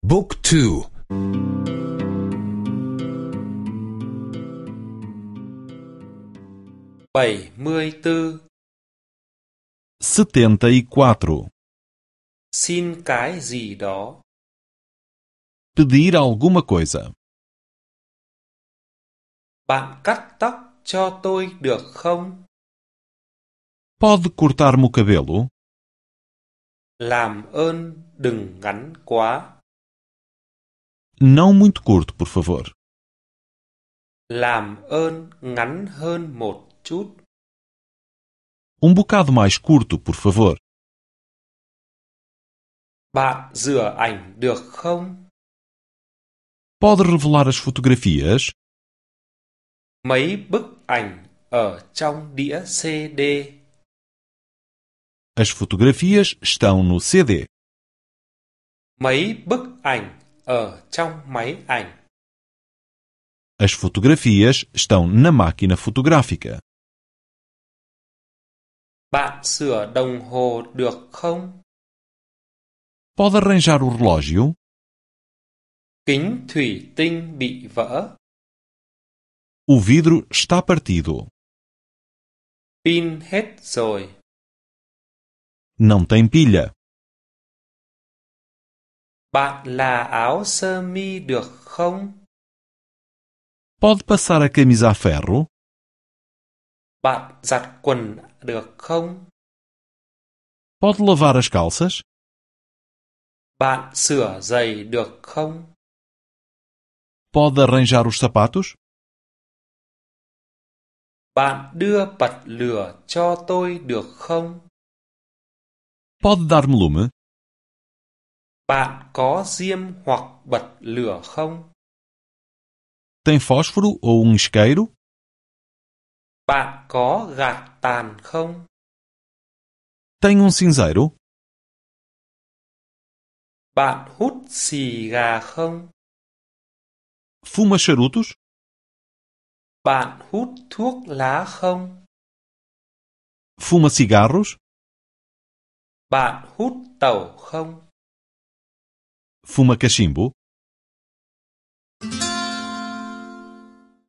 Book 2. 74. 74. Xin cái gì đó. Pedir alguma coisa. Bạn cắt tóc cho tôi được không? Pode cortar-me o cabelo? Làm ơn đừng ngắn quá. Não muito curto, por favor. Làm ơn ngắn hơn một chút. Bocado mais curto, por favor. Bạn rửa ảnh được không? Pode revelar as fotografias? Mấy bức ảnh ở trong đĩa CD. As fotografias estão no CD. Mấy bức ảnh ở trong máy ảnh. As fotografias estão na máquina fotográfica. Bạn sửa đồng hồ được không? Pode arranjar o relógio? Kính thủy tinh bị vỡ. O vidro está partido. Pin hết rồi. Não tem pilha. Bạn là áo sơ mi được không? Pode passar a camisa a ferro? Bạn giặt quần được không? Pode lavar as calças? Bạn sửa giày được không? Pode arranjar os sapatos? Bạn đưa bật lửa cho tôi được không? Pode dar-me lume? Bạn có diêm hoặc bật lửa không? Tem fósforo ou isqueiro? Bạn có gạt tàn không? Tem cinzeiro? Bạn hút xì gà không? Fuma charutos? Bạn hút thuốc lá không? Fuma cigarros? Bạn hút tẩu không? Fuma cachimbo?